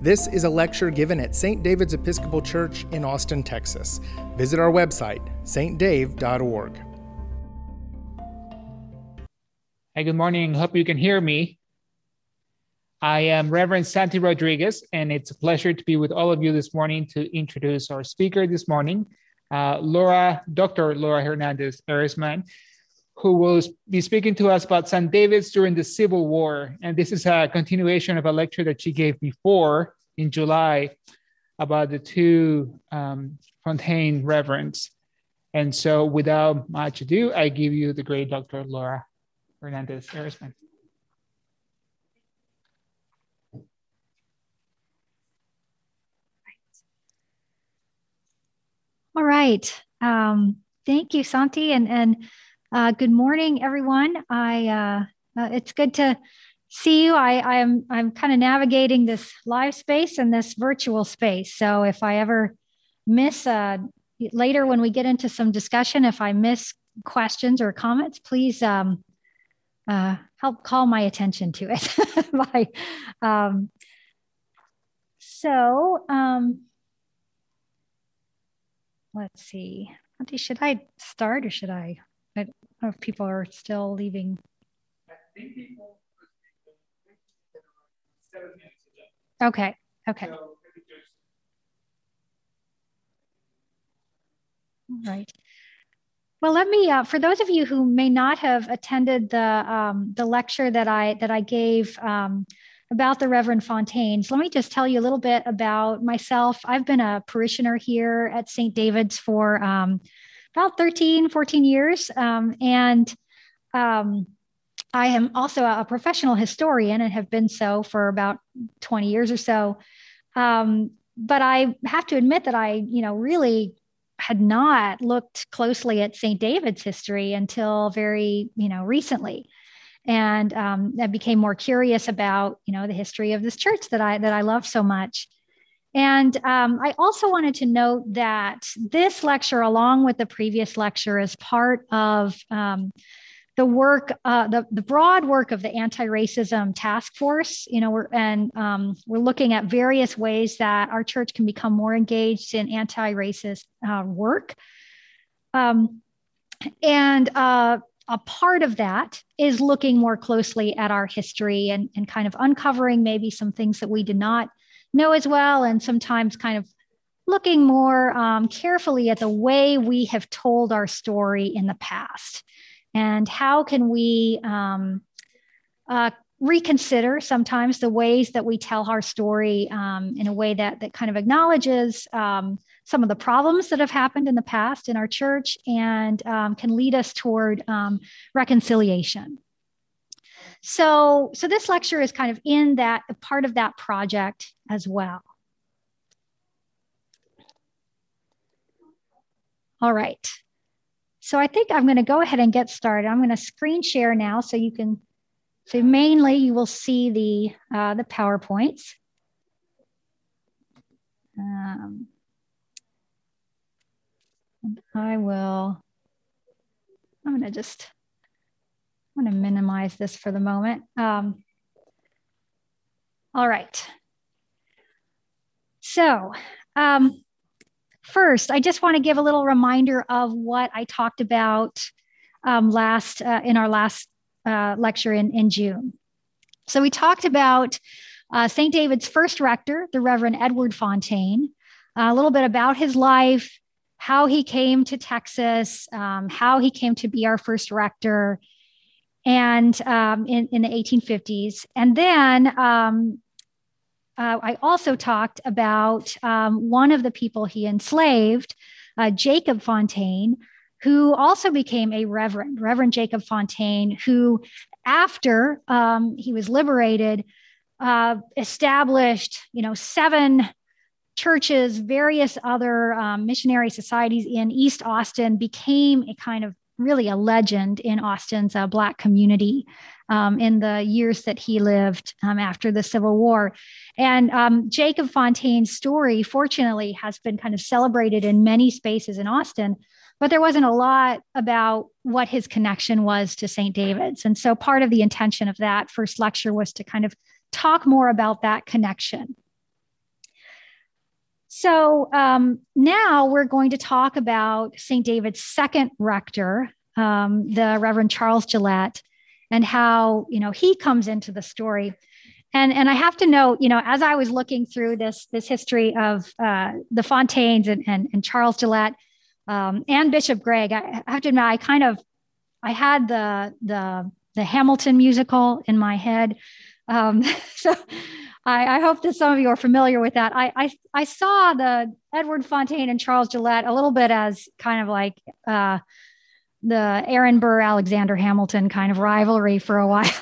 This is a lecture given at St. David's Episcopal Church in Austin, Texas. Visit our website, stdave.org. Hey, good morning. Hope you can hear me. I am Reverend Santi Rodriguez, and it's a pleasure to be with all of you this morning to introduce our speaker this morning, Dr. Laura Hernandez Erisman, who will be speaking to us about St. David's during the Civil War. And this is a continuation of a lecture that she gave before in July about the two Fontaine reverends. And so without much ado, I give you the great Dr. Laura Hernandez Erisman. All right. Thank you, Santi, and good morning, everyone. It's good to see you. I'm kind of navigating this live space and this virtual space. So if I ever miss later when we get into some discussion, if I miss questions or comments, please help call my attention to it. Let's see. Should I start or should I don't know if people are still leaving. I think people 7 minutes ago. Okay. So, all right. Well, let me, for those of you who may not have attended the lecture that I gave about the Reverend Fontaines, let me just tell you a little bit about myself. I've been a parishioner here at St. David's for about 13, 14 years. I am also a professional historian and have been so for about 20 years or so. But I have to admit that I, really had not looked closely at St. David's history until very, recently. And I became more curious about, the history of this church that I love so much. And I also wanted to note that this lecture, along with the previous lecture, is part of the work, the broad work of the Anti-Racism Task Force. We're looking at various ways that our church can become more engaged in anti-racist work. A part of that is looking more closely at our history and kind of uncovering maybe some things that we did not know as well, and sometimes kind of looking more carefully at the way we have told our story in the past. And how can we reconsider sometimes the ways that we tell our story in a way that kind of acknowledges some of the problems that have happened in the past in our church and can lead us toward reconciliation. So this lecture is kind of in that part of that project as well. All right. So I think I'm going to go ahead and get started. I'm going to screen share now so you can, mainly you will see the PowerPoints. And I'm going to minimize this for the moment. All right. So, first, I just want to give a little reminder of what I talked about in our last lecture in June. So we talked about St. David's first rector, the Reverend Edward Fontaine, a little bit about his life, how he came to Texas, how he came to be our first rector, and in the 1850s. And then I also talked about one of the people he enslaved, Jacob Fontaine, who also became a Reverend Jacob Fontaine, who after he was liberated, established, 7 churches, various other missionary societies in East Austin, became a kind of really a legend in Austin's Black community in the years that he lived after the Civil War. And Jacob Fontaine's story, fortunately, has been kind of celebrated in many spaces in Austin, but there wasn't a lot about what his connection was to St. David's. And so part of the intention of that first lecture was to kind of talk more about that connection. So now we're going to talk about St. David's second rector, the Reverend Charles Gillette, and how, he comes into the story. And I have to note, as I was looking through this history of the Fontaines and Charles Gillette and Bishop Gregg, I have to admit, I had the Hamilton musical in my head. So I hope that some of you are familiar with that. I saw the Edward Fontaine and Charles Gillette a little bit as kind of like the Aaron Burr, Alexander Hamilton kind of rivalry for a while.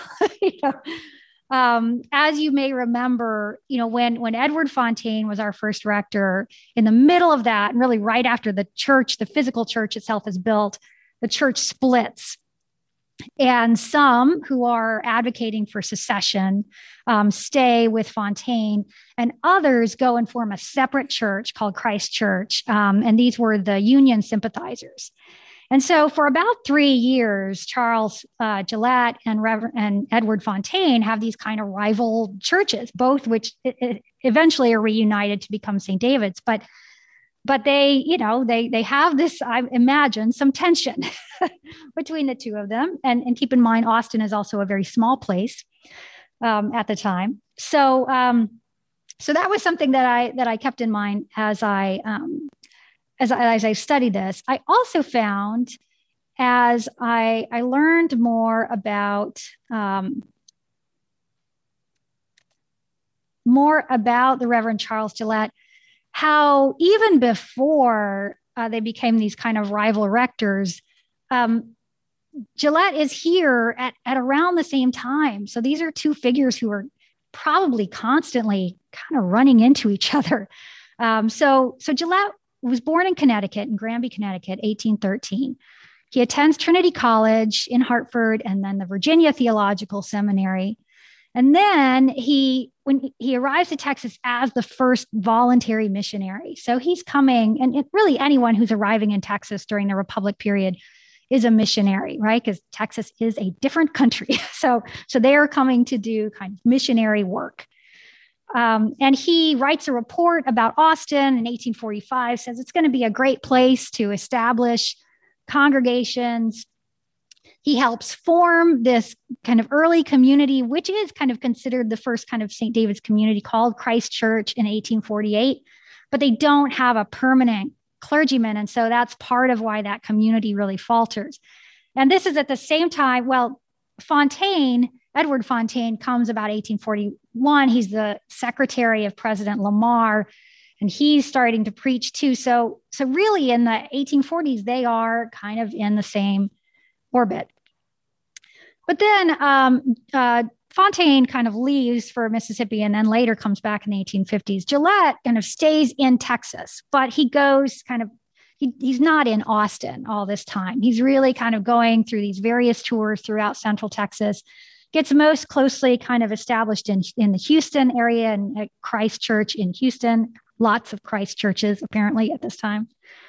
As you may remember, when Edward Fontaine was our first rector, in the middle of that, and really right after the physical church itself is built, the church splits. And some who are advocating for secession stay with Fontaine, and others go and form a separate church called Christ Church. And these were the Union sympathizers. And so for about 3 years, Charles Gillette and Edward Fontaine have these kind of rival churches, both which eventually are reunited to become St. David's. But they, they have this, I imagine, some tension between the two of them. And keep in mind, Austin is also a very small place at the time. So that was something that I kept in mind as I studied this. I also found, as I learned more about the Reverend Charles Gillette, how even before they became these kind of rival rectors, Gillette is here at around the same time. So these are two figures who are probably constantly kind of running into each other. So Gillette was born in Connecticut, in Granby, Connecticut, 1813. He attends Trinity College in Hartford and then the Virginia Theological Seminary. And then when he arrives to Texas as the first voluntary missionary. So he's coming, and really anyone who's arriving in Texas during the Republic period is a missionary, right? Because Texas is a different country. So they are coming to do kind of missionary work. And he writes a report about Austin in 1845, says it's going to be a great place to establish congregations. He helps form this kind of early community, which is kind of considered the first kind of St. David's community, called Christ Church in 1848, but they don't have a permanent clergyman. And so that's part of why that community really falters. And this is at the same time, Edward Fontaine comes about 1841. He's the secretary of President Lamar, and he's starting to preach too. So really in the 1840s, they are kind of in the same orbit. But then Fontaine kind of leaves for Mississippi and then later comes back in the 1850s. Gillette kind of stays in Texas, but he goes he's not in Austin all this time. He's really kind of going through these various tours throughout Central Texas, gets most closely kind of established in the Houston area and at Christ Church in Houston. Lots of Christ churches apparently at this time.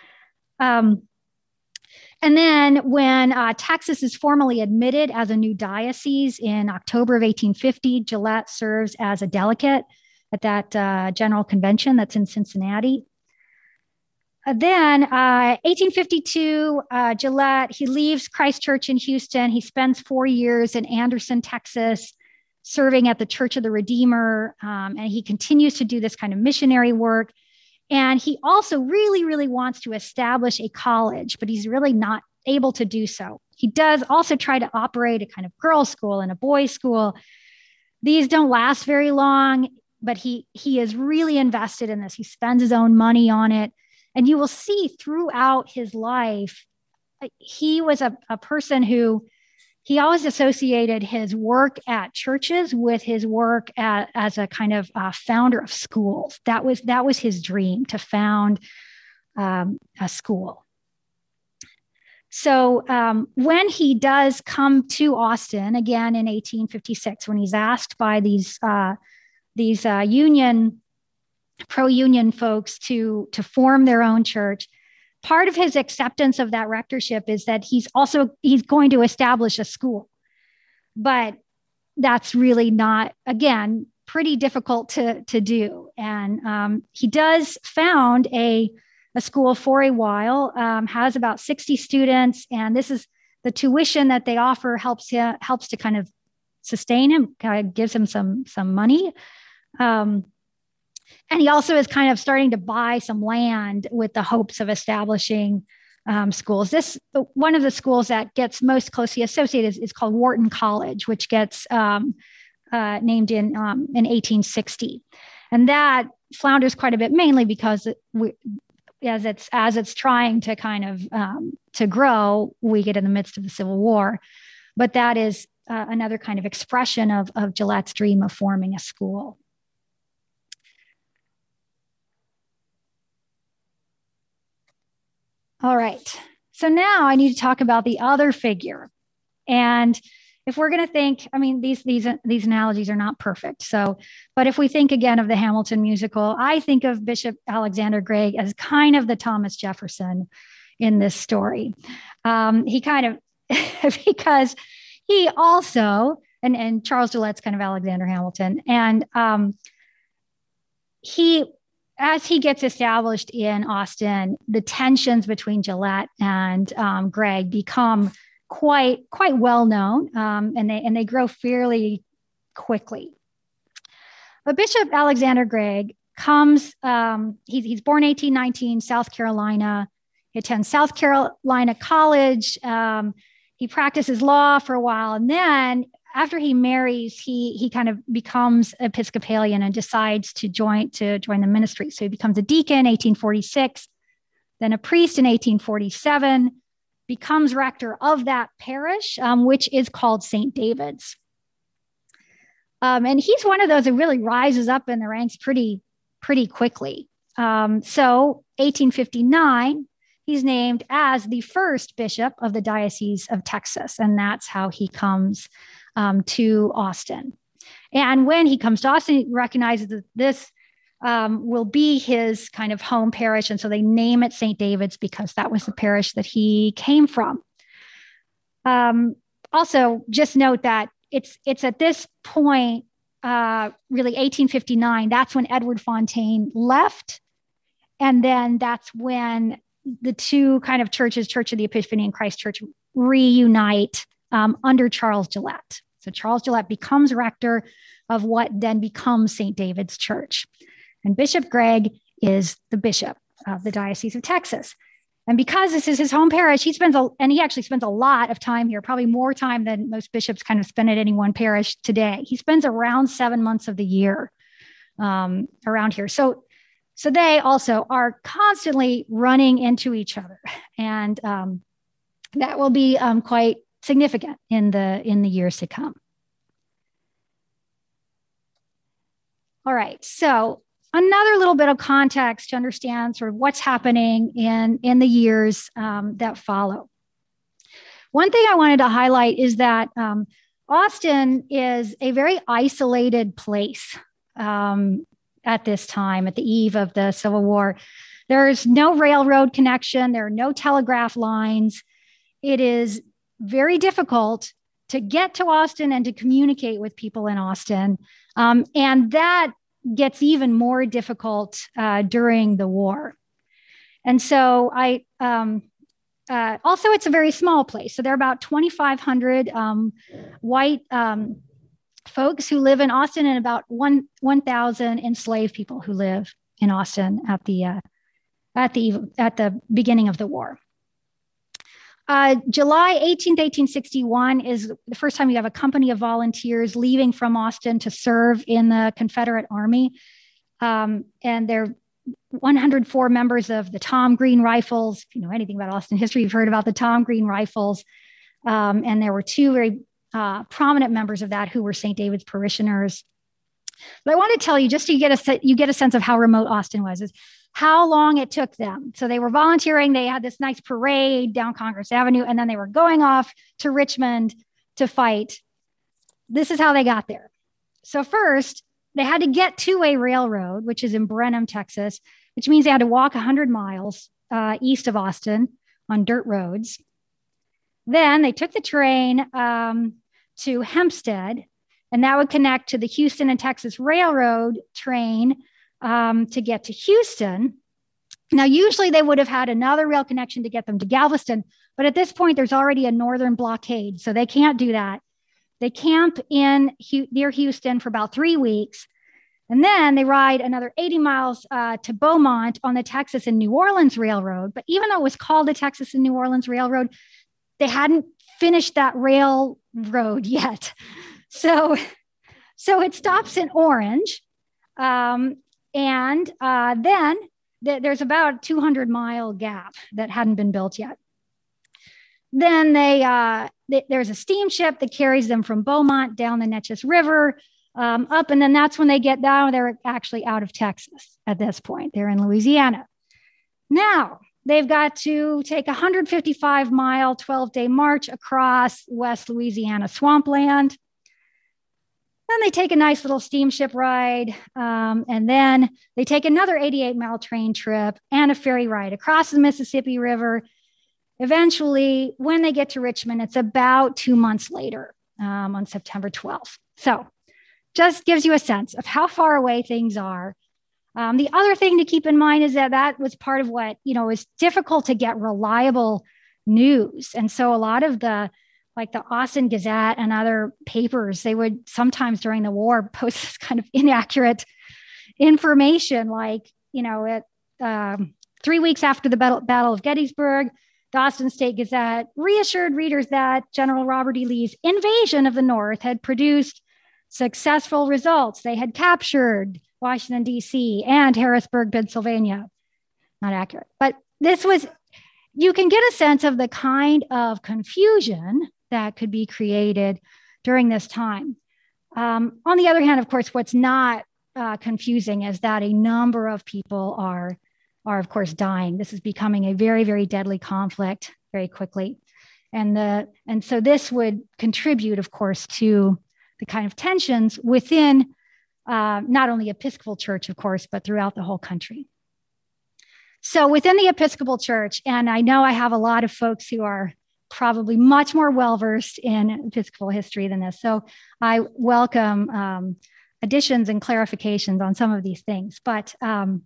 And then when Texas is formally admitted as a new diocese in October of 1850, Gillette serves as a delegate at that general convention that's in Cincinnati. Then 1852, Gillette, he leaves Christ Church in Houston. He spends 4 years in Anderson, Texas, serving at the Church of the Redeemer. And he continues to do this kind of missionary work. And he also really, really wants to establish a college, but he's really not able to do so. He does also try to operate a kind of girls' school and a boys' school. These don't last very long, but he is really invested in this. He spends his own money on it. And you will see throughout his life, he was a person who he always associated his work at churches with his work as a kind of founder of schools. That was his dream, to found a school. So when he does come to Austin again in 1856, when he's asked by these pro-union folks to form their own church, part of his acceptance of that rectorship is that he's going to establish a school. But that's really not, again, pretty difficult to do. And he does found a school for a while, has about 60 students, and this is the tuition that they offer helps to kind of sustain him, kind of gives him some money. And he also is kind of starting to buy some land with the hopes of establishing schools. One of the schools that gets most closely associated is called Wharton College, which gets named in 1860, and that flounders quite a bit, mainly because as it's trying to kind of to grow, we get in the midst of the Civil War. But that is another kind of expression of Gillette's dream of forming a school. All right. So now I need to talk about the other figure. And if we're going to think, I mean, these analogies are not perfect. So, but if we think again of the Hamilton musical, I think of Bishop Alexander Gregg as kind of the Thomas Jefferson in this story. He kind of, because he also, and Charles Gillette's kind of Alexander Hamilton, and as he gets established in Austin, the tensions between Gillette and Gregg become quite well known, and they grow fairly quickly. But Bishop Alexander Gregg comes. He's born 1819, South Carolina. He attends South Carolina College. He practices law for a while, and then after he marries, he kind of becomes Episcopalian and decides to join the ministry. So he becomes a deacon, 1846, then a priest in 1847, becomes rector of that parish, which is called St. David's. And he's one of those that really rises up in the ranks pretty quickly. So 1859, he's named as the first bishop of the Diocese of Texas, and that's how he comes to Austin. And when he comes to Austin, he recognizes that this will be his kind of home parish. And so they name it St. David's because that was the parish that he came from. Also, just note that it's at this point, really 1859, that's when Edward Fontaine left. And then that's when the two kind of churches, Church of the Epiphany and Christ Church, reunite under Charles Gillette. So Charles Gillette becomes rector of what then becomes St. David's Church. And Bishop Gregg is the bishop of the Diocese of Texas. And because this is his home parish, he actually spends a lot of time here, probably more time than most bishops kind of spend at any one parish today. He spends around 7 months of the year around here. So they also are constantly running into each other. And that will be quite significant in the years to come. All right, so another little bit of context to understand sort of what's happening in the years that follow. One thing I wanted to highlight is that Austin is a very isolated place at this time, at the eve of the Civil War. There's no railroad connection. There are no telegraph lines. It is very difficult to get to Austin and to communicate with people in Austin. And that gets even more difficult during the war. And so also it's a very small place. So there are about 2,500 white folks who live in Austin and about 1,000 enslaved people who live in Austin at the beginning of the war. July 18th, 1861 is the first time you have a company of volunteers leaving from Austin to serve in the Confederate Army. And they're 104 members of the Tom Green Rifles. If you know anything about Austin history, you've heard about the Tom Green Rifles. And there were two very prominent members of that who were St. David's parishioners. But I want to tell you, just so you get a sense of how remote Austin was, is how long it took them. So they were volunteering. They had this nice parade down Congress Avenue, and then they were going off to Richmond to fight. This is how they got there. So first, they had to get to a railroad, which is in Brenham, Texas, which means they had to walk 100 miles east of Austin on dirt roads. Then they took the train to Hempstead, and that would connect to the Houston and Texas Railroad train to get to Houston. Now, usually they would have had another rail connection to get them to Galveston, but at this point, there's already a northern blockade, so they can't do that. They camp near Houston for about 3 weeks, and then they ride another 80 miles to Beaumont on the Texas and New Orleans Railroad. But even though it was called the Texas and New Orleans Railroad, they hadn't finished that railroad yet. So it stops in Orange, and then there's about a 200-mile gap that hadn't been built yet. Then there's a steamship that carries them from Beaumont down the Neches River up, and then that's when they get down. They're actually out of Texas at this point. They're in Louisiana. Now, they've got to take a 155-mile, 12-day march across West Louisiana swampland. Then they take a nice little steamship ride, and then they take another 88-mile train trip and a ferry ride across the Mississippi River. Eventually, when they get to Richmond, it's about 2 months later, on September 12th. So just gives you a sense of how far away things are. The other thing to keep in mind is that was part of what, is difficult to get reliable news. And so a lot of the Austin Gazette and other papers, they would sometimes during the war post this kind of inaccurate information, 3 weeks after the Battle of Gettysburg, the Austin State Gazette reassured readers that General Robert E. Lee's invasion of the North had produced successful results. They had captured Washington, D.C. and Harrisburg, Pennsylvania. Not accurate. But you can get a sense of the kind of confusion that could be created during this time. On the other hand, of course, what's not confusing is that a number of people are of course dying. This is becoming a very, very deadly conflict very quickly. And so this would contribute, of course, to the kind of tensions within not only Episcopal Church, of course, but throughout the whole country. So within the Episcopal Church, and I know I have a lot of folks who are probably much more well-versed in Episcopal history than this. So I welcome additions and clarifications on some of these things. But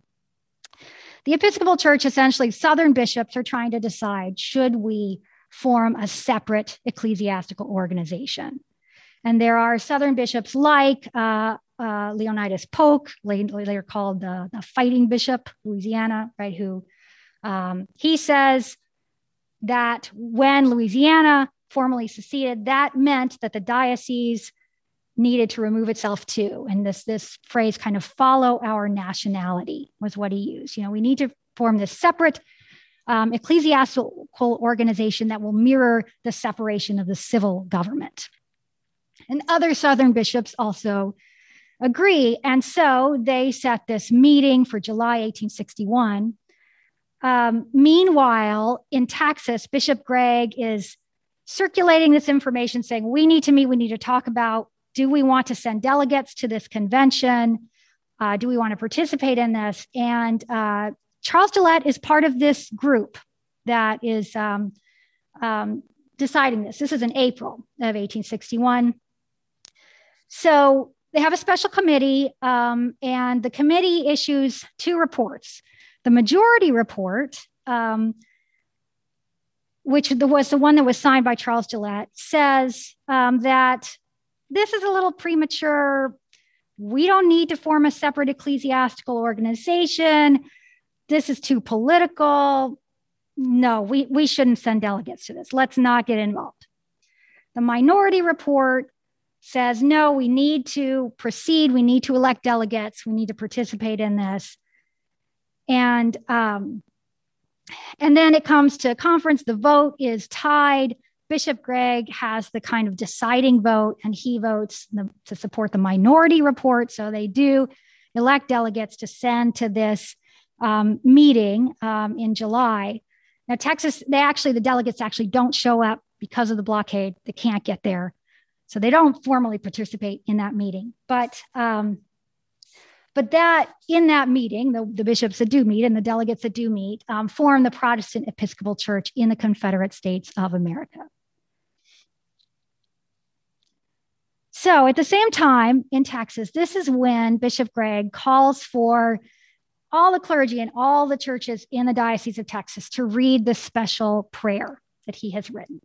the Episcopal Church, essentially, Southern bishops are trying to decide, should we form a separate ecclesiastical organization? And there are Southern bishops like Leonidas Polk, later called the Fighting Bishop, Louisiana, right? Who he says that when Louisiana formally seceded, that meant that the diocese needed to remove itself too. And this phrase kind of follow our nationality was what he used. We need to form this separate ecclesiastical organization that will mirror the separation of the civil government. And other Southern bishops also agree. And so they set this meeting for July 1861. Meanwhile, in Texas, Bishop Gregg is circulating this information saying, we need to meet, we need to talk about, do we want to send delegates to this convention? Do we want to participate in this? And Charles Gillette is part of this group that is deciding this. This is in April of 1861. So they have a special committee, and the committee issues 2 reports. The majority report, which was the one that was signed by Charles Gillette, says that this is a little premature. We don't need to form a separate ecclesiastical organization. This is too political. No, we shouldn't send delegates to this. Let's not get involved. The minority report says, no, we need to proceed. We need to elect delegates. We need to participate in this. And then it comes to conference. The vote is tied. Bishop Gregg has the kind of deciding vote, and he votes to support the minority report. So they do elect delegates to send to this meeting in July. Now, Texas, the delegates actually don't show up because of the blockade. They can't get there. So they don't formally participate in that meeting. But that in that meeting, the bishops that do meet and the delegates that do meet form the Protestant Episcopal Church in the Confederate States of America. So at the same time in Texas, this is when Bishop Gregg calls for all the clergy and all the churches in the Diocese of Texas to read this special prayer that he has written.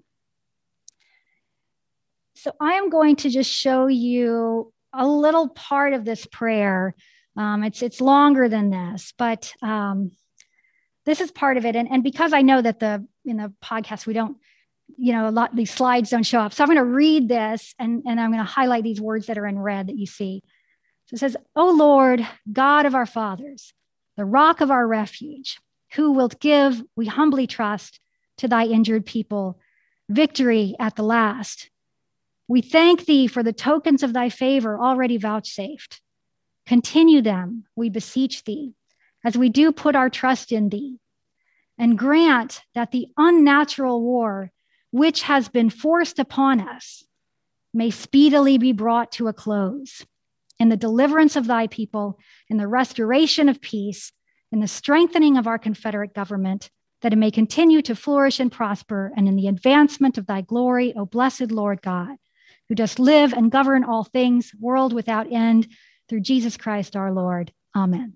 So I am going to just show you a little part of this prayer. It's longer than this, but this is part of it. And because I know that in the podcast, we don't, these slides don't show up. So I'm going to read this and I'm going to highlight these words that are in red that you see. So it says, "O Lord, God of our fathers, the rock of our refuge, who wilt give, we humbly trust, to thy injured people, victory at the last. We thank thee for the tokens of thy favor already vouchsafed. Continue them, we beseech thee, as we do put our trust in thee, and grant that the unnatural war which has been forced upon us may speedily be brought to a close, in the deliverance of thy people, in the restoration of peace, in the strengthening of our Confederate government, that it may continue to flourish and prosper, and in the advancement of thy glory, O blessed Lord God, who dost live and govern all things, world without end, through Jesus Christ our Lord. Amen."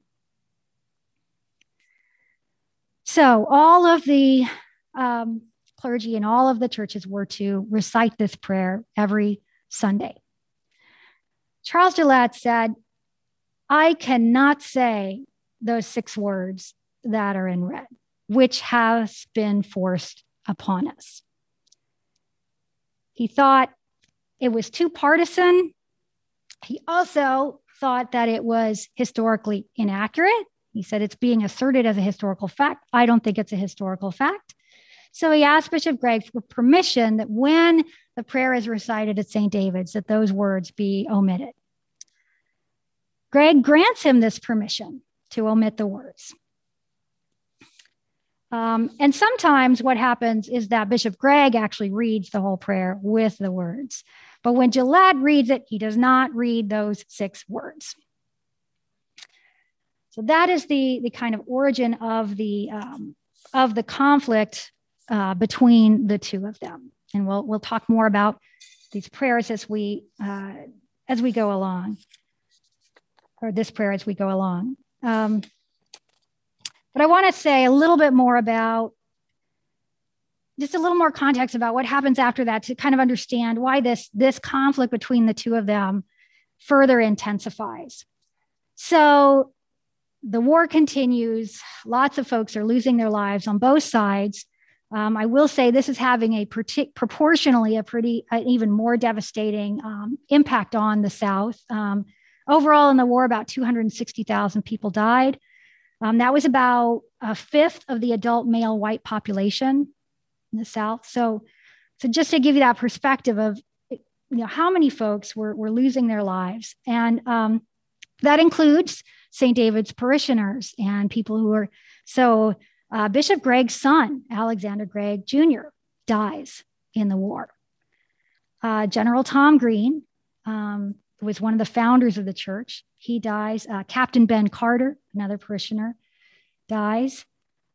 So all of the clergy and all of the churches were to recite this prayer every Sunday. Charles Gillette said, "I cannot say those 6 words that are in red, which has been forced upon us." He thought it was too partisan. He also thought that it was historically inaccurate. He said it's being asserted as a historical fact. I don't think it's a historical fact. So he asked Bishop Gregg for permission that when the prayer is recited at St. David's, that those words be omitted. Gregg grants him this permission to omit the words. And sometimes what happens is that Bishop Gregg actually reads the whole prayer with the words. But when Gillette reads it, he does not read those 6 words. So that is the kind of origin of the conflict between the two of them. And we'll talk more about these prayers as we go along, or this prayer as we go along. But I want to say a little bit more about, just a little more context about what happens after that to kind of understand why this conflict between the two of them further intensifies. So the war continues. Lots of folks are losing their lives on both sides. I will say this is having proportionally an even more devastating impact on the South. Overall in the war, about 260,000 people died. That was about 1/5 of the adult male white population in the South. So just to give you that perspective of how many folks were losing their lives. And that includes St. David's parishioners and people who are, Bishop Gregg's son, Alexander Gregg Jr., dies in the war. General Tom Green was one of the founders of the church. He dies. Captain Ben Carter, another parishioner, dies.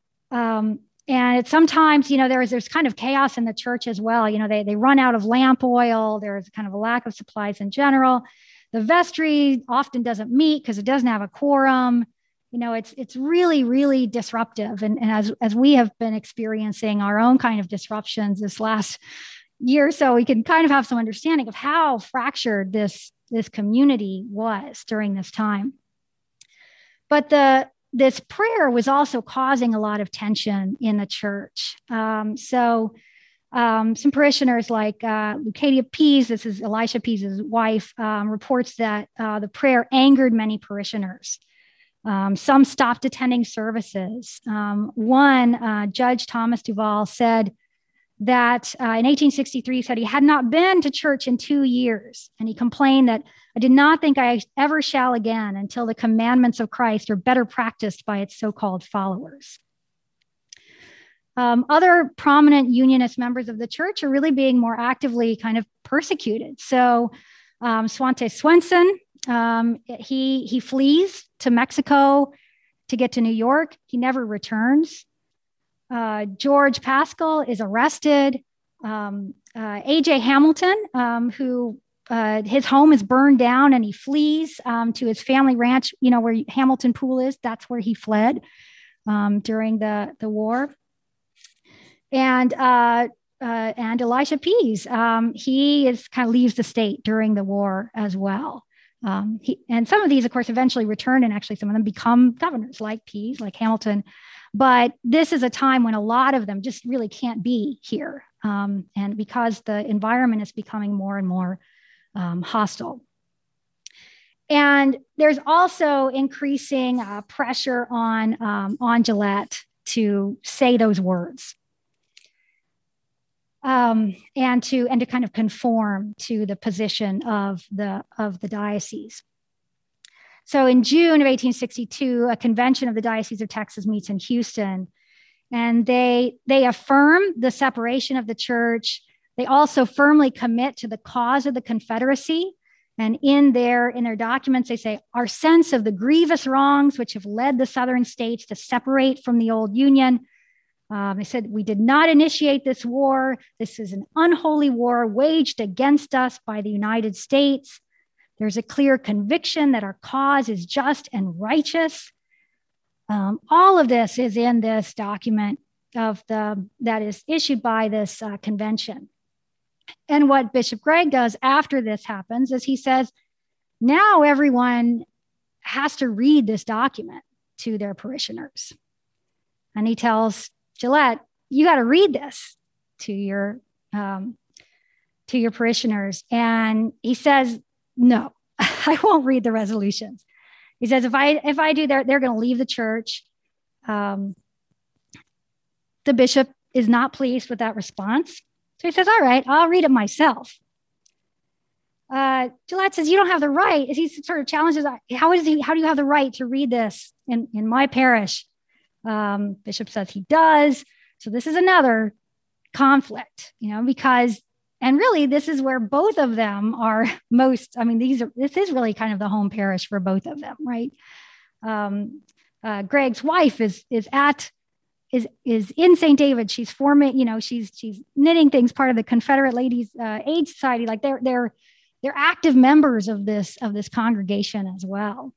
And sometimes, there's kind of chaos in the church as well. They run out of lamp oil. There's kind of a lack of supplies in general. The vestry often doesn't meet because it doesn't have a quorum. It's really, really disruptive. And as we have been experiencing our own kind of disruptions this last year or so, we can kind of have some understanding of how fractured this community was during this time. But this prayer was also causing a lot of tension in the church. Some parishioners like Lucadia Pease, this is Elisha Pease's wife, reports that the prayer angered many parishioners. Some stopped attending services. One, Judge Thomas Duval, said that in 1863, said he had not been to church in 2 years. And he complained that, "I did not think I ever shall again until the commandments of Christ are better practiced by its so-called followers." Other prominent Unionist members of the church are really being more actively kind of persecuted. So Swante Swenson, he flees to Mexico to get to New York. He never returns. George Pascal is arrested. A.J. Hamilton, who his home is burned down, and he flees to his family ranch, where Hamilton Pool is. That's where he fled during the war. And Elisha Pease, he is kind of leaves the state during the war as well. And some of these, of course, eventually return, and actually some of them become governors, like Pease, like Hamilton. But this is a time when a lot of them just really can't be here. And because the environment is becoming more and more hostile. And there's also increasing pressure on Gillette to say those words. And to kind of conform to the position of the diocese. So in June of 1862, a convention of the Diocese of Texas meets in Houston, and they affirm the separation of the church. They also firmly commit to the cause of the Confederacy. And in their documents, they say, our sense of the grievous wrongs which have led the Southern states to separate from the old Union. They said, we did not initiate this war. This is an unholy war waged against us by the United States. There's a clear conviction that our cause is just and righteous. All of this is in this document that is issued by this convention. And what Bishop Gregg does after this happens is he says, now everyone has to read this document to their parishioners. And he tells Gillette, you got to read this to your parishioners. And he says, no, I won't read the resolutions. He says, if I do, they're going to leave the church. The bishop is not pleased with that response. So he says, all right, I'll read it myself. Gillette says, you don't have the right. He sort of challenges, how do you have the right to read this in my parish? Bishop says he does. So this is another conflict, because, and really this is where both of them are most, this is really kind of the home parish for both of them, right? Gregg's wife is in St. David. She's forming, she's knitting things, part of the Confederate Ladies Aid Society. Like they're active members of this congregation as well.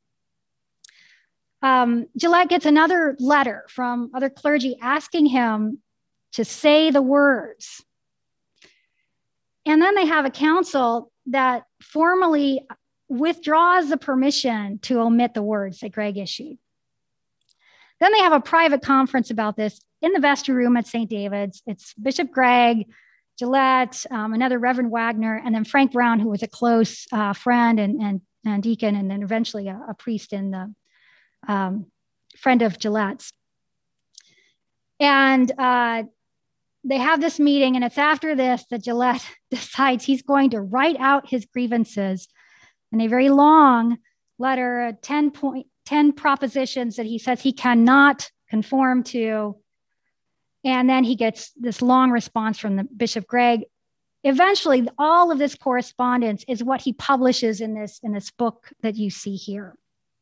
Gillette gets another letter from other clergy asking him to say the words. And then they have a council that formally withdraws the permission to omit the words that Gregg issued. Then they have a private conference about this in the vestry room at St. David's. It's Bishop Gregg, Gillette, another Reverend Wagner, and then Frank Brown, who was a close friend and deacon, and then eventually a priest in the friend of Gillette's. And they have this meeting, and it's after this that Gillette decides he's going to write out his grievances in a very long letter, 10 propositions that he says he cannot conform to. And then he gets this long response from the Bishop Gregg. Eventually, all of this correspondence is what he publishes in this book that you see here.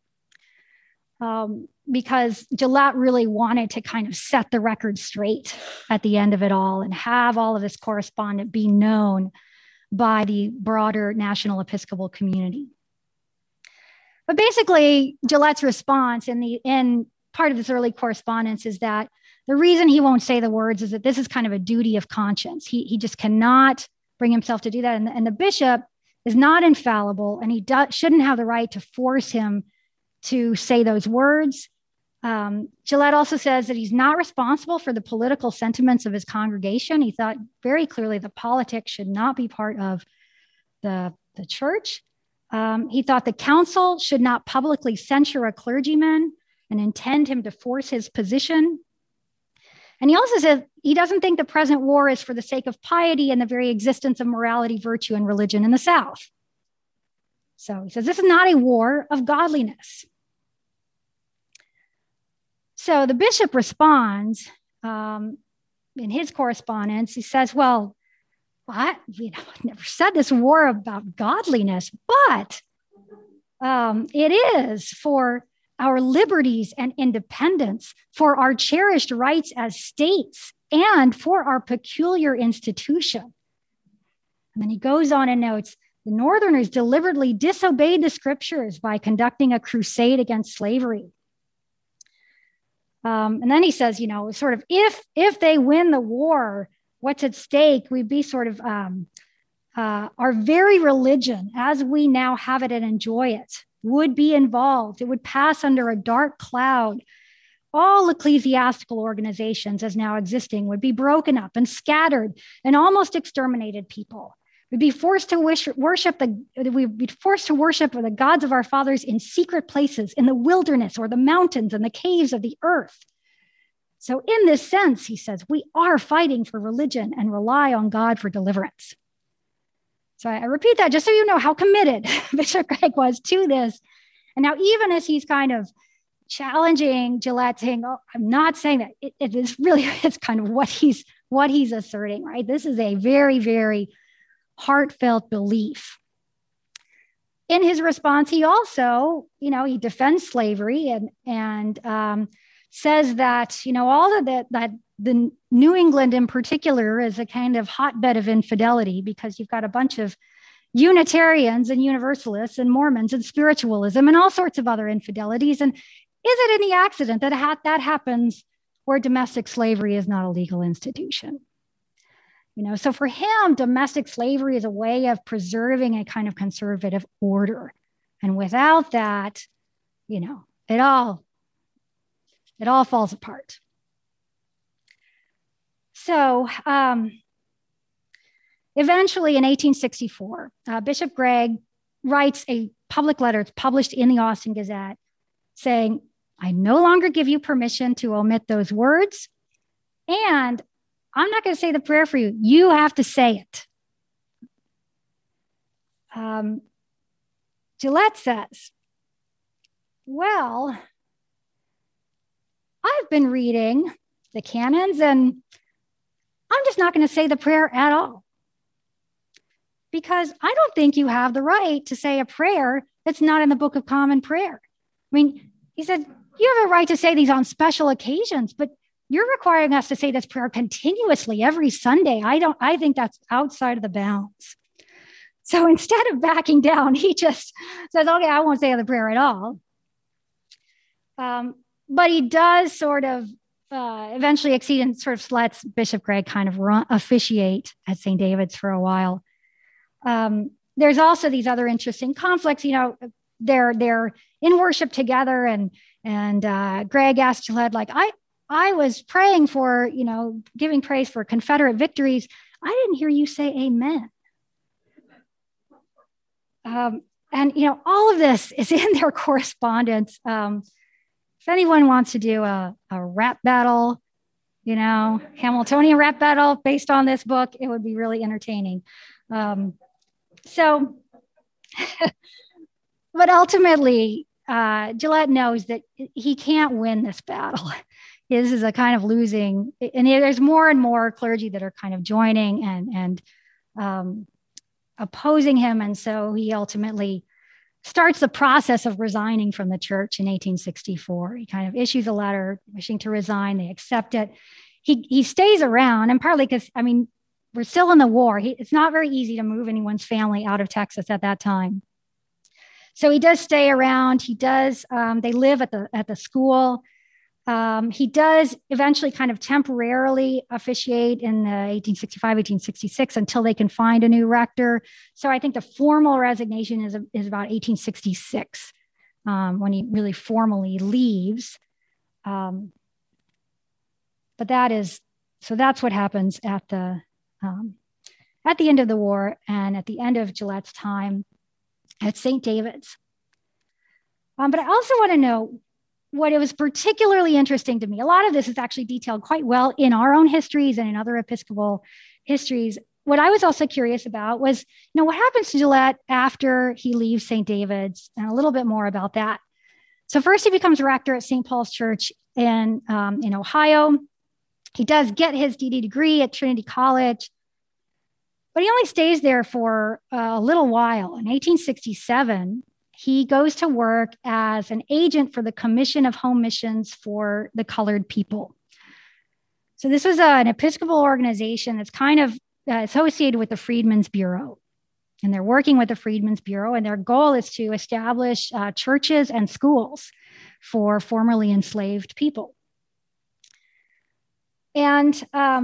Because Gillette really wanted to kind of set the record straight at the end of it all and have all of this correspondence be known by the broader national Episcopal community. But basically, Gillette's response in part of this early correspondence is that the reason he won't say the words is that this is kind of a duty of conscience. He just cannot bring himself to do that. And the bishop is not infallible, and he shouldn't have the right to force him to say those words. Gillette also says that he's not responsible for the political sentiments of his congregation. He thought very clearly that politics should not be part of the church. He thought the council should not publicly censure a clergyman and intend him to force his position. And he also says he doesn't think the present war is for the sake of piety and the very existence of morality, virtue, and religion in the South. So he says this is not a war of godliness. So the bishop responds in his correspondence. He says, well, I never said this war about godliness, but it is for our liberties and independence, for our cherished rights as states, and for our peculiar institution. And then he goes on and notes, The Northerners deliberately disobeyed the scriptures by conducting a crusade against slavery. And then he says, sort of, if they win the war, what's at stake? We'd be sort of our very religion, as we now have it and enjoy it, would be involved. It would pass under a dark cloud. All ecclesiastical organizations as now existing would be broken up and scattered and almost exterminated people. We'd be forced to worship the gods of our fathers in secret places, in the wilderness or the mountains and the caves of the earth. So in this sense, he says, we are fighting for religion and rely on God for deliverance. So I repeat that just so you know how committed Bishop Gregg was to this. And now even as he's kind of challenging Gillette, saying, "Oh, I'm not saying that," it is really, it's kind of what he's asserting, right? This is a very, very heartfelt belief. In his response, he also, he defends slavery and says that, all of that the New England in particular is a kind of hotbed of infidelity because you've got a bunch of Unitarians and Universalists and Mormons and spiritualism and all sorts of other infidelities. And is it any accident that that happens where domestic slavery is not a legal institution? So for him, domestic slavery is a way of preserving a kind of conservative order. And without that, it all falls apart. So eventually in 1864, Bishop Gregg writes a public letter. It's published in the Austin Gazette saying, I no longer give you permission to omit those words. And I'm not going to say the prayer for you. You have to say it. Gillette says, well, I've been reading the canons and I'm just not going to say the prayer at all. Because I don't think you have the right to say a prayer that's not in the Book of Common Prayer. I mean, he said, you have a right to say these on special occasions, but you're requiring us to say this prayer continuously every Sunday. I think that's outside of the bounds. So instead of backing down, he just says, okay, I won't say the prayer at all. But he does sort of eventually accede and sort of lets Bishop Gregg kind of officiate at St. David's for a while. There's also these other interesting conflicts. They're in worship together, and Gregg asked Gillette, like, I was praying for, giving praise for Confederate victories. I didn't hear you say amen. And all of this is in their correspondence. If anyone wants to do a rap battle, Hamiltonian rap battle based on this book, it would be really entertaining. But ultimately, Gillette knows that he can't win this battle. This is a kind of losing, and there's more and more clergy that are kind of joining and opposing him. And so he ultimately starts the process of resigning from the church in 1864. He kind of issues a letter wishing to resign. They accept it. He stays around, and partly because, we're still in the war. It's not very easy to move anyone's family out of Texas at that time. So he does stay around. He does, they live at the school. He does eventually kind of temporarily officiate in 1865, 1866 until they can find a new rector. So I think the formal resignation is about 1866 when he really formally leaves. But that's what happens at the end of the war and at the end of Gillette's time at St. David's. But I also want to know what it was particularly interesting to me. A lot of this is actually detailed quite well in our own histories and in other Episcopal histories. What I was also curious about was, what happens to Gillette after he leaves St. David's, and a little bit more about that. So first he becomes rector at St. Paul's Church in Ohio. He does get his DD degree at Trinity College, but he only stays there for a little while. In 1867, he goes to work as an agent for the Commission of Home Missions for the Colored People. So this was an Episcopal organization that's kind of associated with the Freedmen's Bureau. And they're working with the Freedmen's Bureau, and their goal is to establish churches and schools for formerly enslaved people. And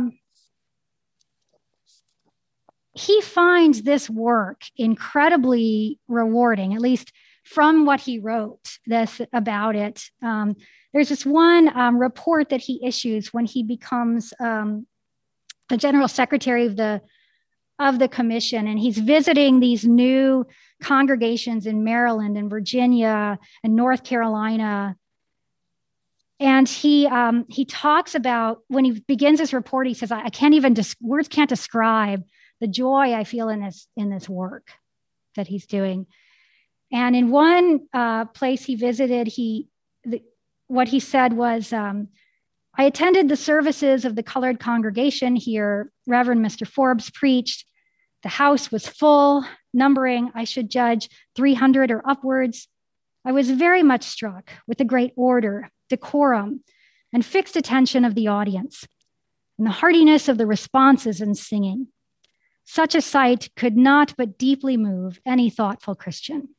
he finds this work incredibly rewarding, at least from what he wrote about it. There's this one report that he issues when he becomes the general secretary of the commission, and he's visiting these new congregations in Maryland and Virginia and North Carolina. And he talks about, when he begins his report, he says, I can't even, words can't describe the joy I feel in this work that he's doing. And in one place he visited, what he said was, I attended the services of the colored congregation here. Reverend Mr. Forbes preached. The house was full, numbering, I should judge, 300 or upwards. I was very much struck with the great order, decorum, and fixed attention of the audience, and the heartiness of the responses and singing. Such a sight could not but deeply move any thoughtful Christian.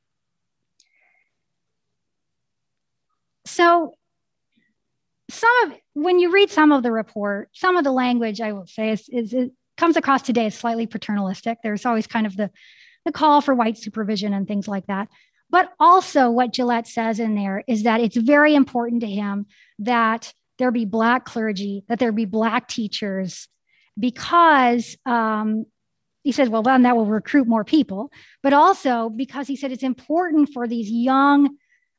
So when you read some of the report, some of the language, I will say, it comes across today as slightly paternalistic. There's always kind of the call for white supervision and things like that. But also what Gillette says in there is that it's very important to him that there be Black clergy, that there be Black teachers, because he says, well, then that will recruit more people, but also because he said it's important for these young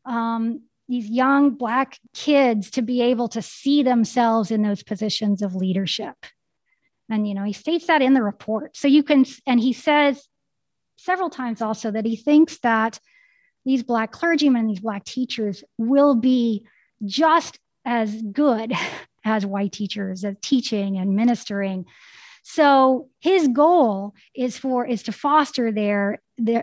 Black kids to be able to see themselves in those positions of leadership. And, he states that in the report. So and he says several times also that he thinks that these Black clergymen, these Black teachers will be just as good as white teachers at teaching and ministering. So his goal is to foster the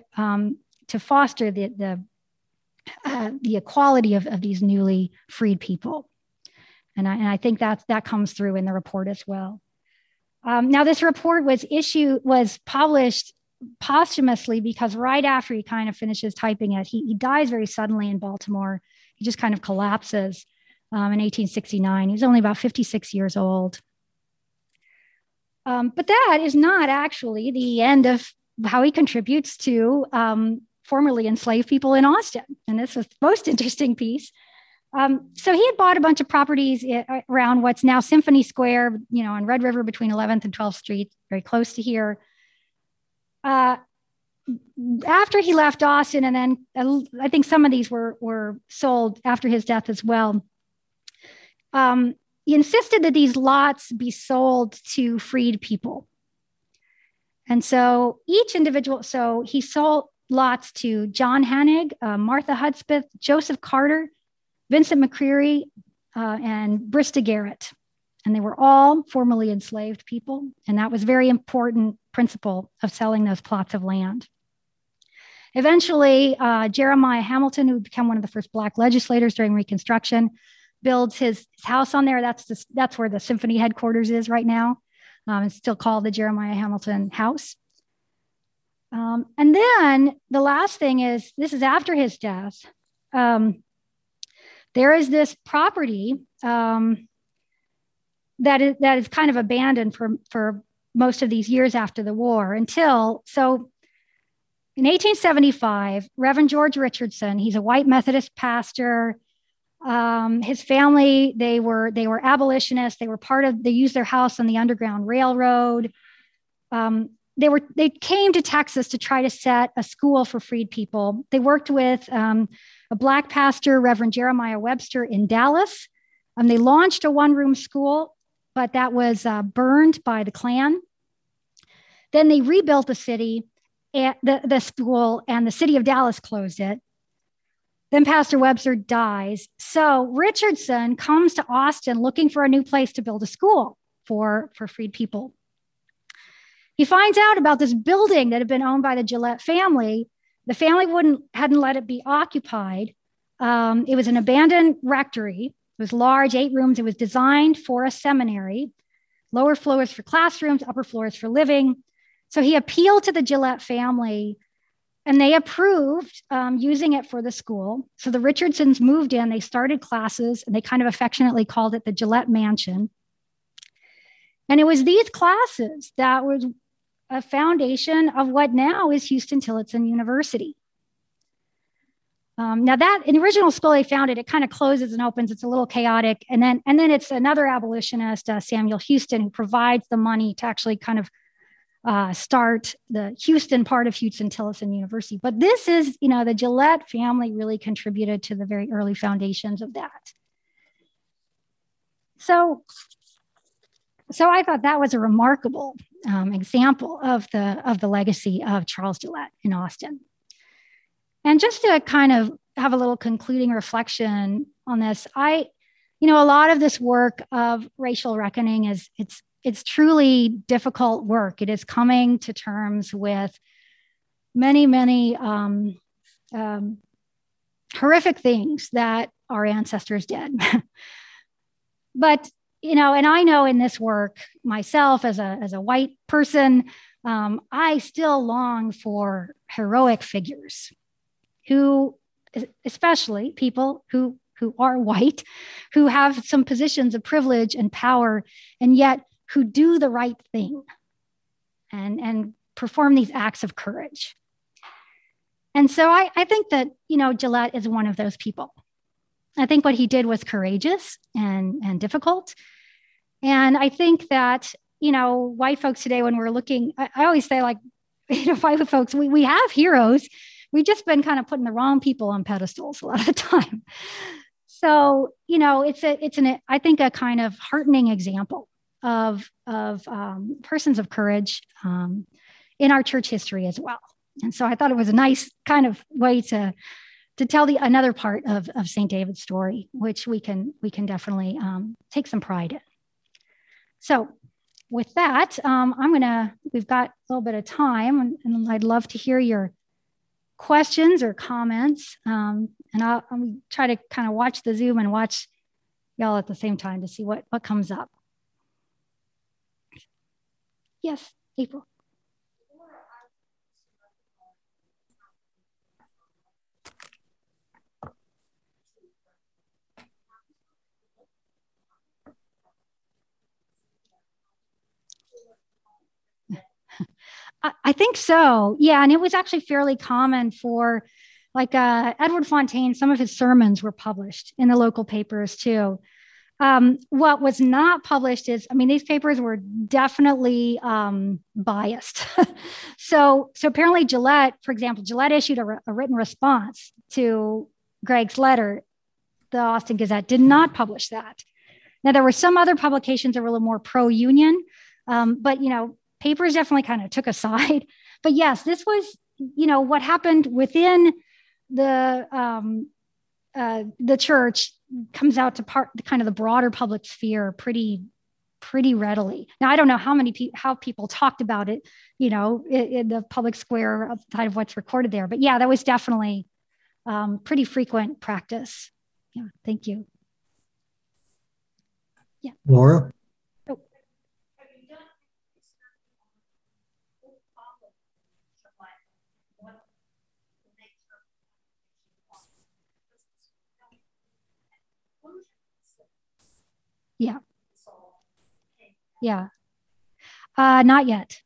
equality of these newly freed people. And I think that comes through in the report as well. Now, this report was published posthumously because right after he kind of finishes typing it, he dies very suddenly in Baltimore. He just kind of collapses in 1869. He was only about 56 years old. But that is not actually the end of how he contributes to formerly enslaved people in Austin. And this was the most interesting piece. So he had bought a bunch of properties around what's now Symphony Square, on Red River between 11th and 12th Street, very close to here. After he left Austin, and then I think some of these were sold after his death as well. He insisted that these lots be sold to freed people. And so each individual, so he sold lots to John Hennig, Martha Hudspeth, Joseph Carter, Vincent McCreary, and Brista Garrett. And they were all formerly enslaved people. And that was a very important principle of selling those plots of land. Eventually, Jeremiah Hamilton, who would become one of the first Black legislators during Reconstruction, builds his house on there. That's where the symphony headquarters is right now. It's still called the Jeremiah Hamilton House. And then the last thing is, this is after his death. There is this property that is kind of abandoned for most of these years after the war so in 1875, Reverend George Richardson, he's a white Methodist pastor. His family, they were abolitionists. They used their house on the Underground Railroad. They came to Texas to try to set a school for freed people. They worked with a Black pastor, Reverend Jeremiah Webster, in Dallas. They launched a one-room school, but that was burned by the Klan. Then they rebuilt the city, the school, and the city of Dallas closed it. Then Pastor Webster dies. So Richardson comes to Austin looking for a new place to build a school for freed people. He finds out about this building that had been owned by the Gillette family. The family hadn't let it be occupied. It was an abandoned rectory. It was large, 8 rooms. It was designed for a seminary. Lower floors for classrooms, upper floors for living. So he appealed to the Gillette family, and they approved using it for the school. So the Richardsons moved in, they started classes, and they kind of affectionately called it the Gillette Mansion. And it was these classes that was a foundation of what now is Huston-Tillotson University. Now that in the original school they founded, it kind of closes and opens. It's a little chaotic. And then it's another abolitionist, Samuel Houston, who provides the money to actually kind of start the Houston part of Huston-Tillotson University. But this is, the Gillette family really contributed to the very early foundations of that. So I thought that was a remarkable example of the legacy of Charles Gillette in Austin. And just to kind of have a little concluding reflection on this, a lot of this work of racial reckoning it's truly difficult work. It is coming to terms with many, many horrific things that our ancestors did. But, and I know in this work myself as a white person, I still long for heroic figures who, especially people who are white, who have some positions of privilege and power, and yet who do the right thing and perform these acts of courage. And so I think that, Gillette is one of those people. I think what he did was courageous and difficult. And I think that, white folks today, when we're looking, I always say, like, white folks, we have heroes. We've just been kind of putting the wrong people on pedestals a lot of the time. So, it's I think a kind of heartening example of persons of courage in our church history as well. And so I thought it was a nice kind of way to tell another part of St. David's story, which we can definitely take some pride in. So with that, we've got a little bit of time, and I'd love to hear your questions or comments. And I'll try to kind of watch the Zoom and watch y'all at the same time to see what comes up. Yes, April. I think so. Yeah. And it was actually fairly common for Edward Fontaine, some of his sermons were published in the local papers too. What was not published is, these papers were definitely biased. So apparently Gillette, for example, Gillette issued a written response to Greg's letter. The Austin Gazette did not publish that. Now, there were some other publications that were a little more pro-union, but, papers definitely kind of took a side. But yes, this was, what happened within the church comes out to kind of the broader public sphere pretty readily. Now, I don't know how people talked about it, in the public square outside of what's recorded there. But yeah, that was definitely pretty frequent practice. Yeah, thank you. Yeah. Laura? Oh. Yeah. Yeah. Not yet.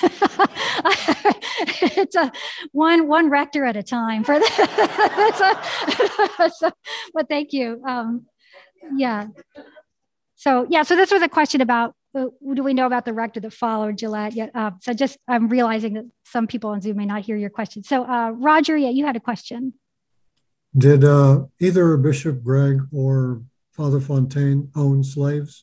It's a one rector at a time for that. But thank you. Yeah. So this was a question about do we know about the rector that followed Gillette yet? I'm realizing that some people on Zoom may not hear your question. So Roger, yeah, you had a question. Did either Bishop Gregg or Father Fontaine own slaves?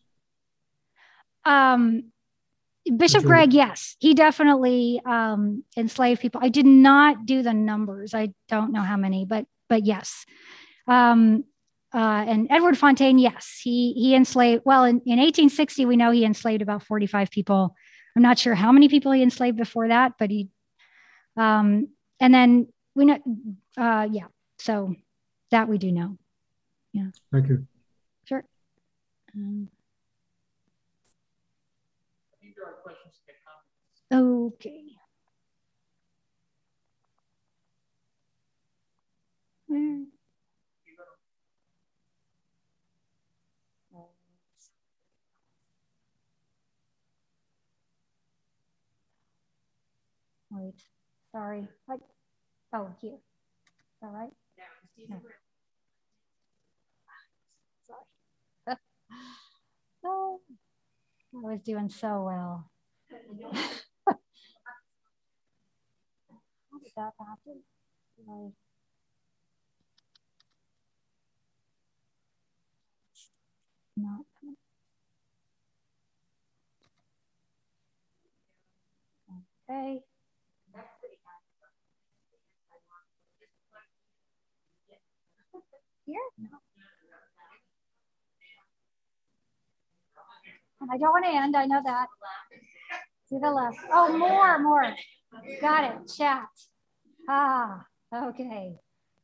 Bishop Gregg, yes, he definitely enslaved people. I did not do the numbers. I don't know how many, but yes. And Edward Fontaine, yes, he enslaved. Well, in 1860, we know he enslaved about 45 people. I'm not sure how many people he enslaved before that, but he. And then we know, yeah. So that we do know. Yeah. Thank you. Sure. Okay. Wait, sorry. What? Oh, here. All right. No. Sorry. Oh, I was doing so well. How did that happen? Like, not. Okay. Here? No. And I don't want to end. I know that. To the left. Oh, more. Got it. Chat. Ah, okay.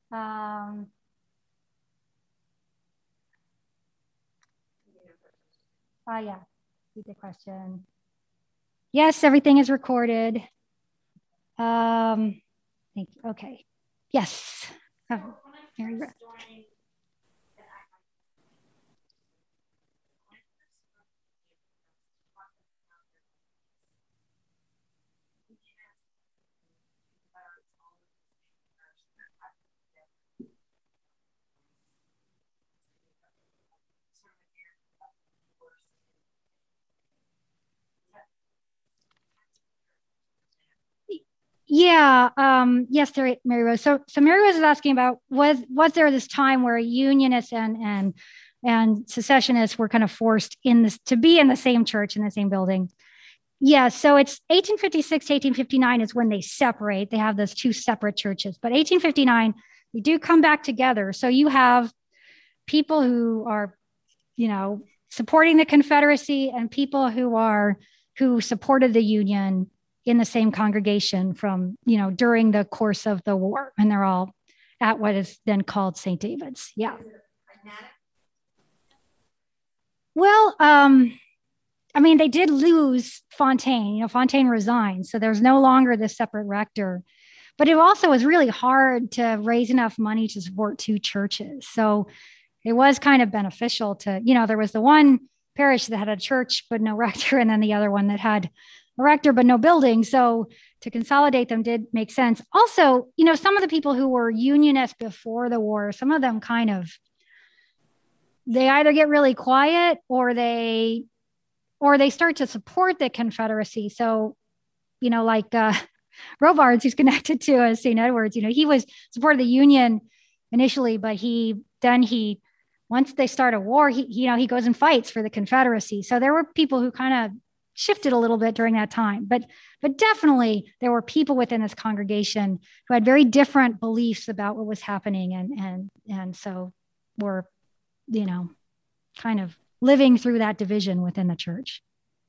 Yeah. Read the question. Yes, everything is recorded. Thank you. Okay. Yes. Oh, very good. Yeah. Yes, there, Mary Rose. So Mary Rose is asking about was there this time where unionists and secessionists were kind of forced in this to be in the same church in the same building? Yeah. So it's 1856 to 1859 is when they separate. They have those two separate churches. But 1859, they do come back together. So you have people who are, supporting the Confederacy and people who supported the Union in the same congregation from, during the course of the war. And they're all at what is then called St. David's. Yeah. Well, they did lose Fontaine. Fontaine resigned. So there's no longer this separate rector. But it also was really hard to raise enough money to support two churches. So it was kind of beneficial to, there was the one parish that had a church but no rector, and then the other one that had a rector but no building. So to consolidate them did make sense. Also, some of the people who were unionists before the war, some of them they either get really quiet or they start to support the Confederacy. So, like Robards, who's connected to St. Edward's, he was supported the Union initially, but once they start a war, he goes and fights for the Confederacy. So there were people who kind of shifted a little bit during that time, but definitely there were people within this congregation who had very different beliefs about what was happening, and so were, kind of living through that division within the church.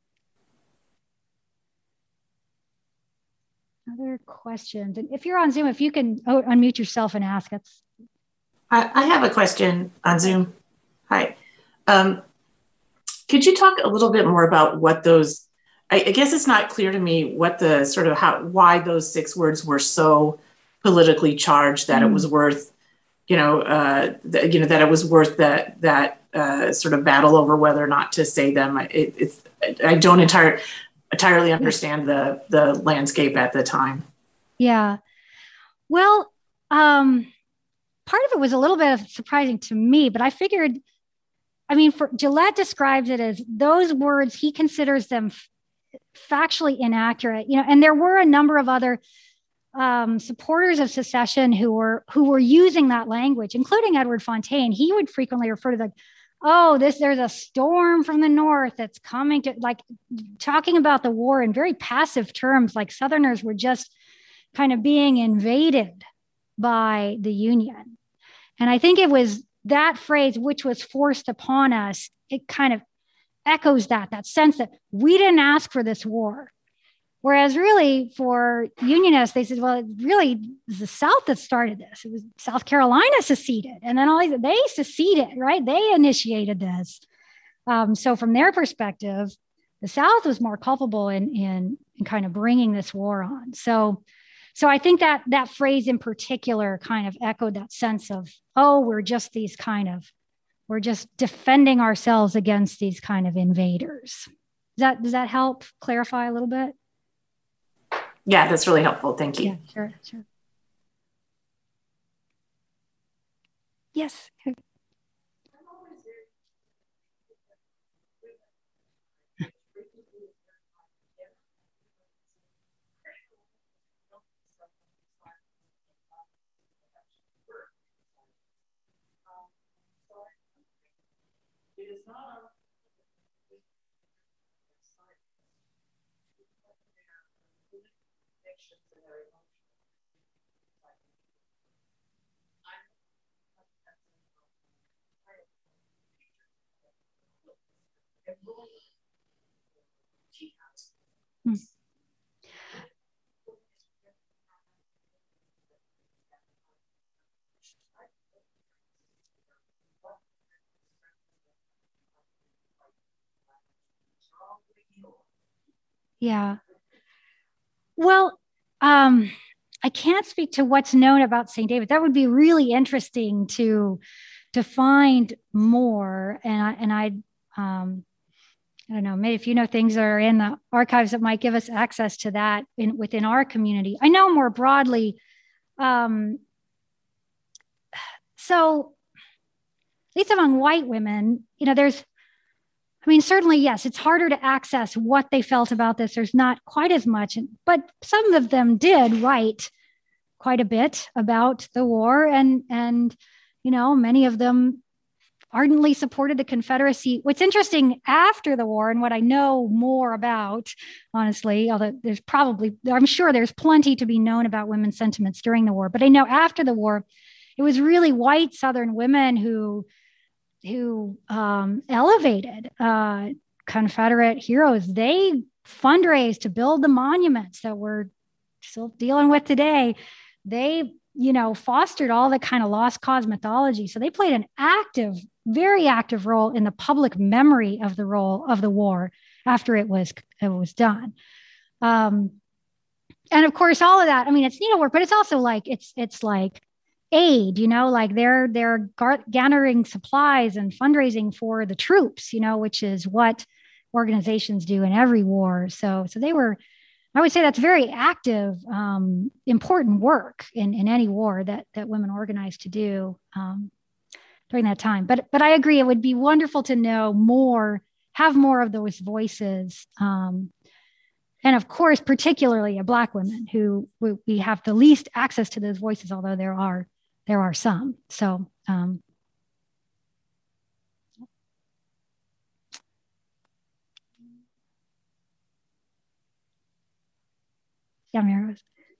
Other questions? And if you're on Zoom, if you can unmute yourself and ask. I have a question on Zoom. Hi. Could you talk a little bit more about what those, I guess it's not clear to me what the sort of why those 6 words were so politically charged that it was worth, that it was worth that sort of battle over whether or not to say them. I don't entirely understand the landscape at the time. Yeah. Well, part of it was a little bit surprising to me, but I figured, Gillette describes it as those words, he considers them factually inaccurate, and there were a number of other supporters of secession who were using that language, including Edward Fontaine. He would frequently refer to there's a storm from the north that's coming to, like, talking about the war in very passive terms, like Southerners were just kind of being invaded by the Union. And I think it was that phrase, which was forced upon us, it kind of echoes that sense that we didn't ask for this war. Whereas really for Unionists, they said, well, it really was the South that started this. It was South Carolina seceded. And then they seceded, right? They initiated this. So from their perspective, the South was more culpable in kind of bringing this war on. So I think that phrase in particular kind of echoed that sense of, oh, we're just defending ourselves against these kind of invaders. Does that help clarify a little bit? Yeah, that's really helpful. Thank you. Yeah, sure. Yes. Hmm. Yeah. Well, I can't speak to what's known about St. David. That would be really interesting to find more. And I don't know, maybe if you know things that are in the archives that might give us access to that within our community. I know more broadly. So at least among white women, certainly, yes, it's harder to access what they felt about this. There's not quite as much, but some of them did write quite a bit about the war. And many of them ardently supported the Confederacy. What's interesting after the war, and what I know more about, honestly, although I'm sure there's plenty to be known about women's sentiments during the war, but I know after the war, it was really white Southern women who elevated Confederate heroes. They fundraised to build the monuments that we're still dealing with today. They, fostered all the kind of lost cause mythology. So they played an very active role in the public memory of the role of the war after it was done. And of course, all of that, it's needlework, but it's also like, it's like aid, like they're gathering supplies and fundraising for the troops, which is what organizations do in every war. So they were, I would say that's very active, important work in any war that women organized to do during that time. But I agree, it would be wonderful to know more, have more of those voices. And of course, particularly a Black women who we have the least access to those voices, although there are some. So, yeah, Mary.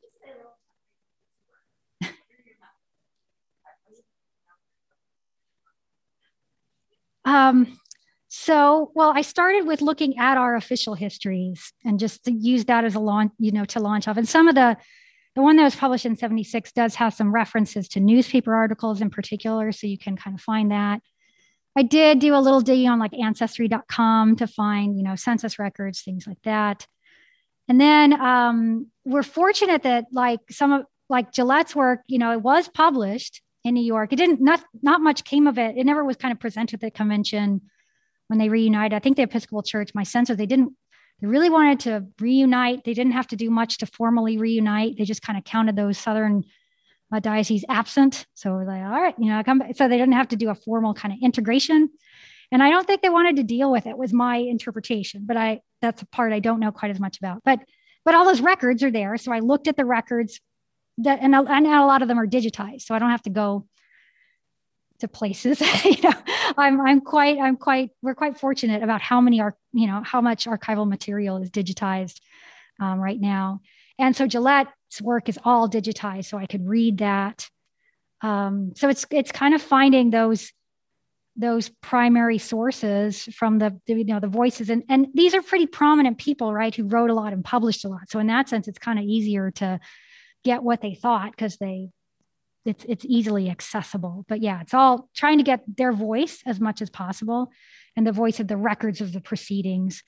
Well, I started with looking at our official histories and just to use that as a launch, to launch off. And some of the one that was published in 76 does have some references to newspaper articles in particular, so you can kind of find that. I did do a little digging on like ancestry.com to find, census records, things like that. And then we're fortunate that some of Gillette's work, it was published in New York. It didn't, not much came of it. It never was kind of presented at the convention when they reunited. I think the Episcopal Church, my sense was they really wanted to reunite. They didn't have to do much to formally reunite. They just kind of counted those Southern dioceses absent. So we're like, all right, come back. So they didn't have to do a formal kind of integration. And I don't think they wanted to deal with it, was my interpretation, but that's a part I don't know quite as much about. But all those records are there. So I looked at the records and a lot of them are digitized. So I don't have to go to places. We're quite fortunate about how much archival material is digitized right now. And so Gillette's work is all digitized, so I could read that. So it's kind of finding those primary sources from the voices, and these are pretty prominent people, right, who wrote a lot and published a lot. So in that sense, it's kind of easier to get what they thought because it's easily accessible. But yeah, it's all trying to get their voice as much as possible and the voice of the records of the proceedings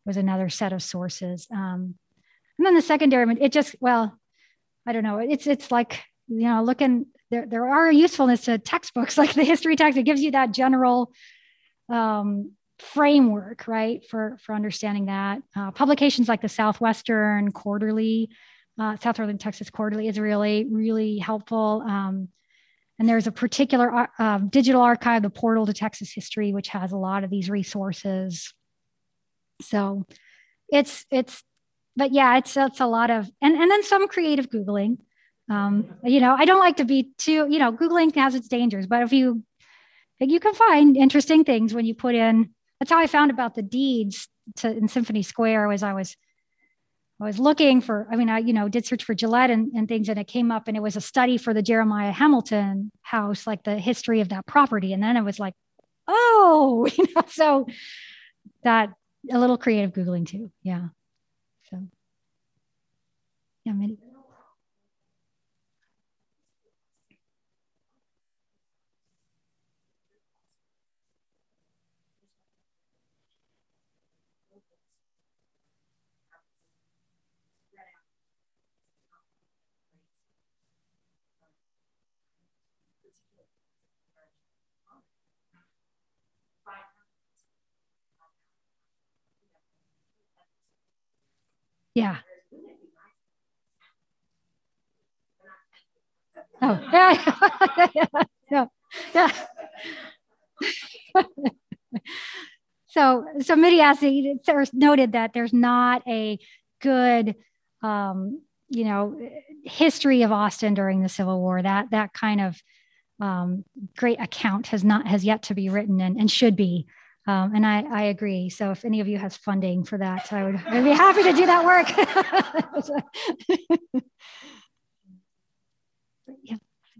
was another set of sources. And then the secondary, it just, well, I don't know. It's like, looking, there are usefulness to textbooks like the history text. It gives you that general framework, right, for understanding that. Publications like the Southwestern Texas Quarterly is really, really helpful. And there's a particular digital archive, the Portal to Texas History, which has a lot of these resources. So but yeah, it's a lot of, and then some creative Googling. I don't like to be too, Googling has its dangers, but if you can find interesting things when you put in. That's how I found about the deeds in Symphony Square. I was looking for, I did search for Gillette and things, and it came up, and it was a study for the Jeremiah Hamilton house, like the history of that property. And then it was like, oh, so that a little creative Googling too. Yeah. So, yeah, maybe. Yeah. Oh, yeah. Yeah. Yeah. So Mitty noted that there's not a good, history of Austin during the Civil War. That kind of great account has yet to be written and should be. And I agree. So if any of you has funding for that, I'd be happy to do that work. Yeah.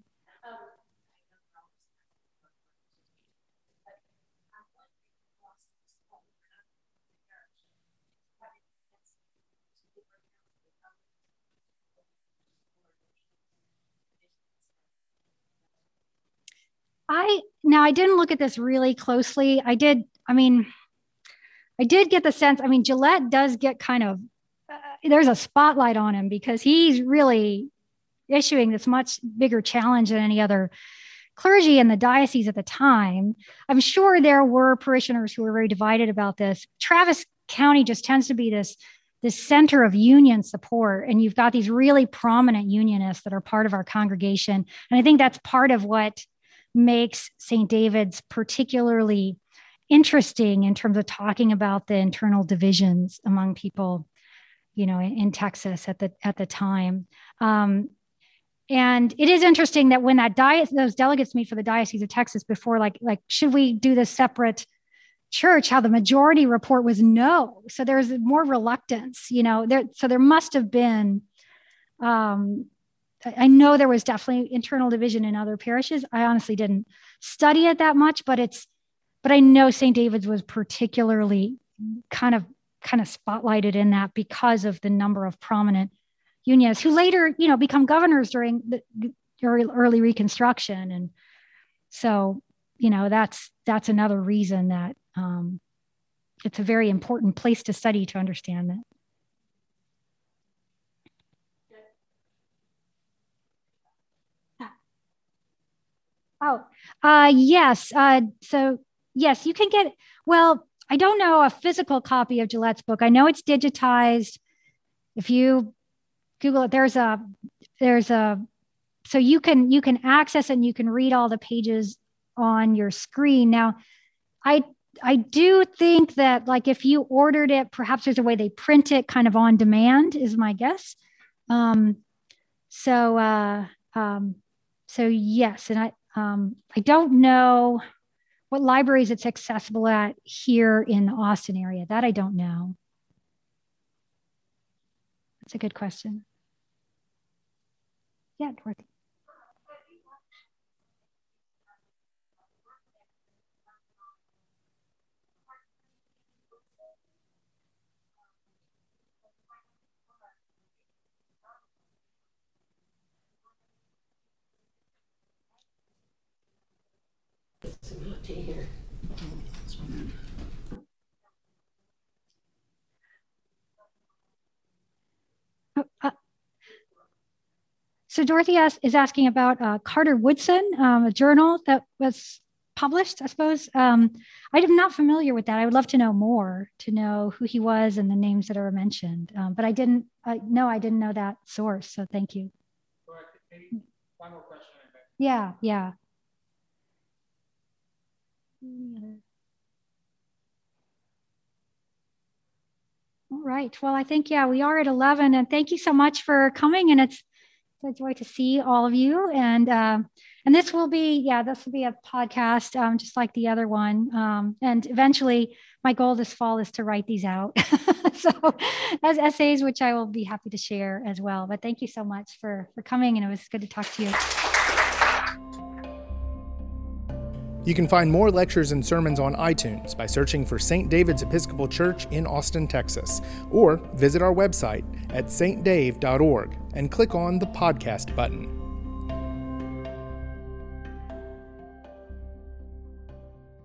I didn't look at this really closely. I did get the sense, Gillette does get kind of, there's a spotlight on him because he's really issuing this much bigger challenge than any other clergy in the diocese at the time. I'm sure there were parishioners who were very divided about this. Travis County just tends to be this center of union support. And you've got these really prominent unionists that are part of our congregation. And I think that's part of what makes St. David's particularly interesting in terms of talking about the internal divisions among people, in Texas at the time. And it is interesting that when those delegates meet for the Diocese of Texas before, like, should we do this separate church? How the majority report was no. So there's more reluctance, so there must have been, I know there was definitely internal division in other parishes. I honestly didn't study it that much, but I know St. David's was particularly kind of spotlighted in that because of the number of prominent unionists who later, become governors during the early Reconstruction. And so, that's another reason that it's a very important place to study to understand that. Yes. So yes, you can get, well, I don't know a physical copy of Gillette's book. I know it's digitized. If you Google it, so you can access it and you can read all the pages on your screen. Now, I do think that, like, if you ordered it, perhaps there's a way they print it kind of on demand is my guess. So yes, and I don't know what libraries it's accessible at here in the Austin area. That I don't know. That's a good question. Yeah, Dorothy. So Dorothy is asking about Carter Woodson, a journal that was published, I suppose. I am not familiar with that. I would love to know more, to know who he was and the names that are mentioned. But I didn't know that source. So thank you. One more question. Yeah. All right. Well, I think, we are at 11, and thank you so much for coming. And it's a joy to see all of you. And this will be a podcast, just like the other one. And eventually my goal this fall is to write these out. So as essays, which I will be happy to share as well. But thank you so much for coming. And it was good to talk to you. You can find more lectures and sermons on iTunes by searching for St. David's Episcopal Church in Austin, Texas, or visit our website at stdave.org and click on the podcast button.